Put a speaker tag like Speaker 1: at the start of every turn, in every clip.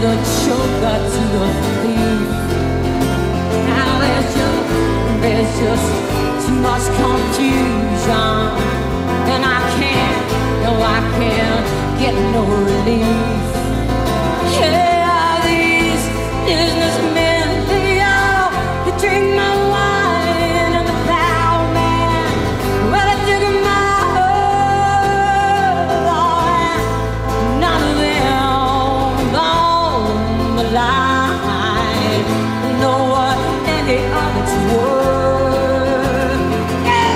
Speaker 1: the choker, to the thief. Now there's just too much confusion, and I can't get no relief. Yeah, these businessmen, they drink my wine, and the plowman, well, they dig my heart, and none of them on the line know what any of it's worth. Yeah.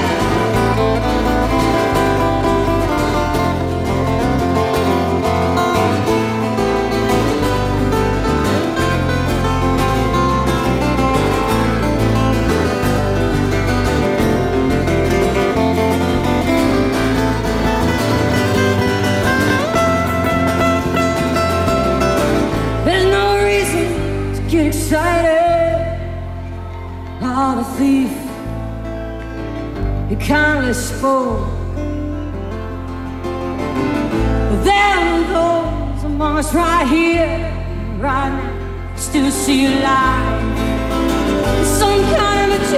Speaker 1: Get excited, oh, the thief, he kindly spoke. But there are those among us right here, right now, still see you live. It's some kind of a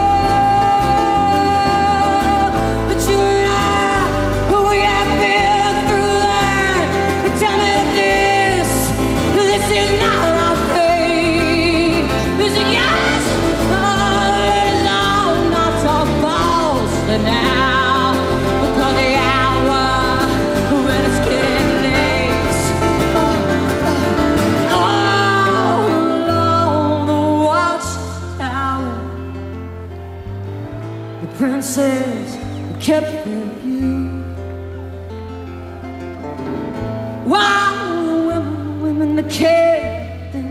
Speaker 1: joke, but you and I, we have been through that. Tell me this is not our fate. Is it yes? Oh, no, not so false now. Because the hour when it's getting late. Oh, along the watchtower, the princess kept their view. While the women that kept them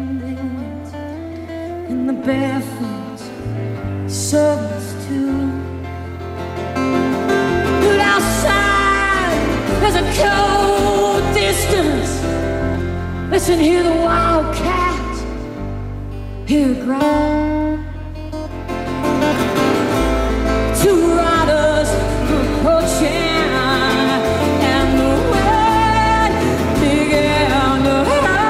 Speaker 1: in the barefoot servants too. But outside there's a cold distance. Listen, hear the wild cat, hear it growl. Two riders approaching, and the wind began to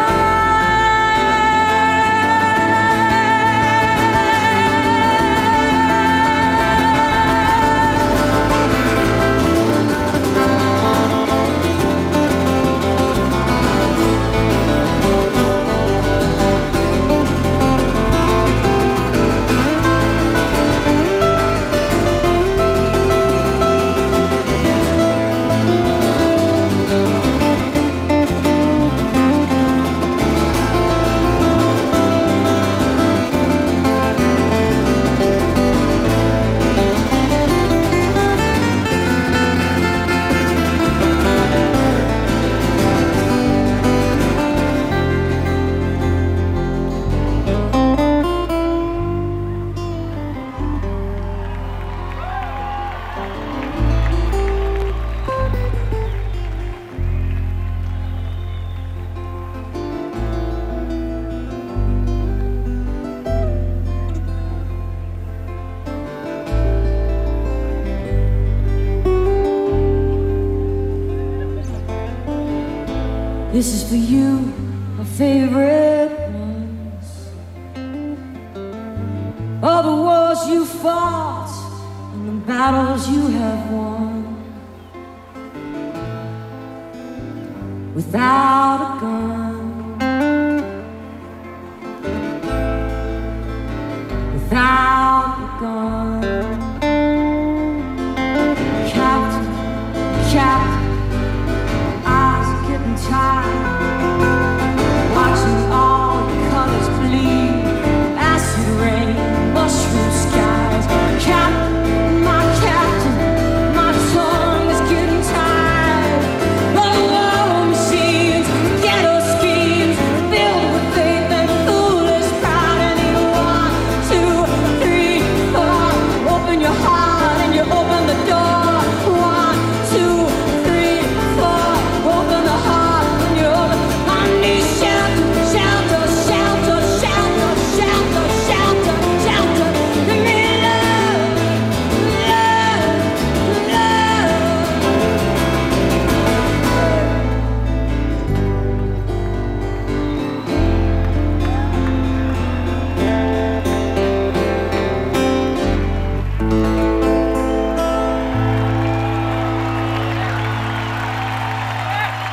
Speaker 1: This is for you, my favorite ones. All the wars you fought and the battles you have won. Without a gun, without a gun. Captain, Captain, eyes are getting tired, watching all the colors bleed, acid rain, mushroom skies. Captain, my tongue is getting tired. But the war machines get us scared.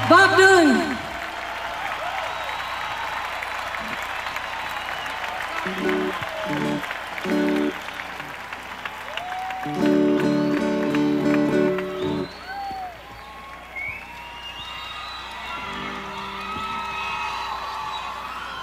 Speaker 1: Bob Dylan.